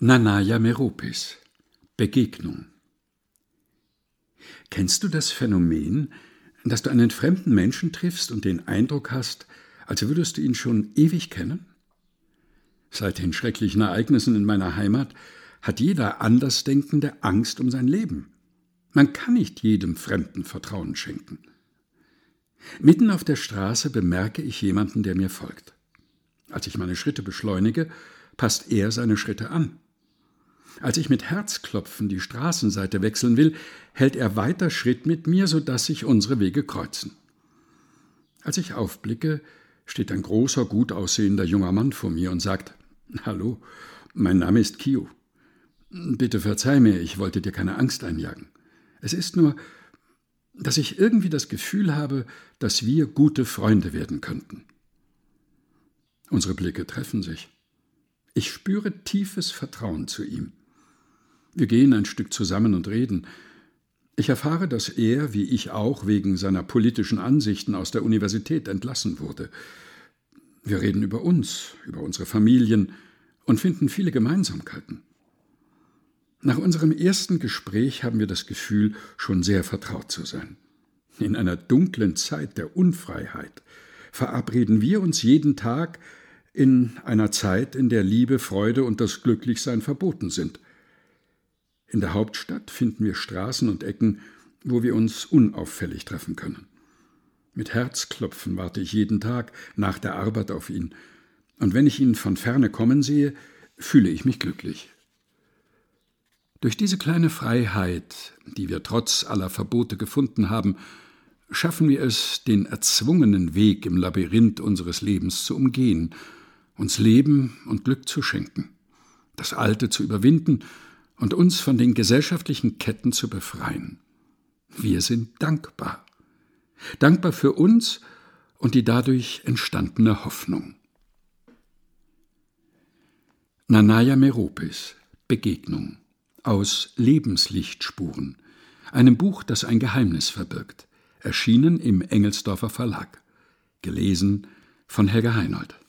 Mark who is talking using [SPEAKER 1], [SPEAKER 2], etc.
[SPEAKER 1] Nanaya Meropis. Begegnung. Kennst du das Phänomen, dass du einen fremden Menschen triffst und den Eindruck hast, als würdest du ihn schon ewig kennen? Seit den schrecklichen Ereignissen in meiner Heimat hat jeder Andersdenkende Angst um sein Leben. Man kann nicht jedem Fremden Vertrauen schenken. Mitten auf der Straße bemerke ich jemanden, der mir folgt. Als ich meine Schritte beschleunige, passt er seine Schritte an. Als ich mit Herzklopfen die Straßenseite wechseln will, hält er weiter Schritt mit mir, sodass sich unsere Wege kreuzen. Als ich aufblicke, steht ein großer, gut aussehender junger Mann vor mir und sagt: »Hallo, mein Name ist Kio. Bitte verzeih mir, ich wollte dir keine Angst einjagen. Es ist nur, dass ich irgendwie das Gefühl habe, dass wir gute Freunde werden könnten.« Unsere Blicke treffen sich. Ich spüre tiefes Vertrauen zu ihm. Wir gehen ein Stück zusammen und reden. Ich erfahre, dass er, wie ich auch, wegen seiner politischen Ansichten aus der Universität entlassen wurde. Wir reden über uns, über unsere Familien und finden viele Gemeinsamkeiten. Nach unserem ersten Gespräch haben wir das Gefühl, schon sehr vertraut zu sein. In einer dunklen Zeit der Unfreiheit verabreden wir uns jeden Tag in einer Zeit, in der Liebe, Freude und das Glücklichsein verboten sind. In der Hauptstadt finden wir Straßen und Ecken, wo wir uns unauffällig treffen können. Mit Herzklopfen warte ich jeden Tag nach der Arbeit auf ihn, und wenn ich ihn von ferne kommen sehe, fühle ich mich glücklich. Durch diese kleine Freiheit, die wir trotz aller Verbote gefunden haben, schaffen wir es, den erzwungenen Weg im Labyrinth unseres Lebens zu umgehen, uns Leben und Glück zu schenken, das Alte zu überwinden und uns von den gesellschaftlichen Ketten zu befreien. Wir sind dankbar. Dankbar für uns und die dadurch entstandene Hoffnung. Nanaya Meropis. Begegnung. Aus Lebenslichtspuren, einem Buch, das ein Geheimnis verbirgt. Erschienen im Engelsdorfer Verlag. Gelesen von Helga Heinold.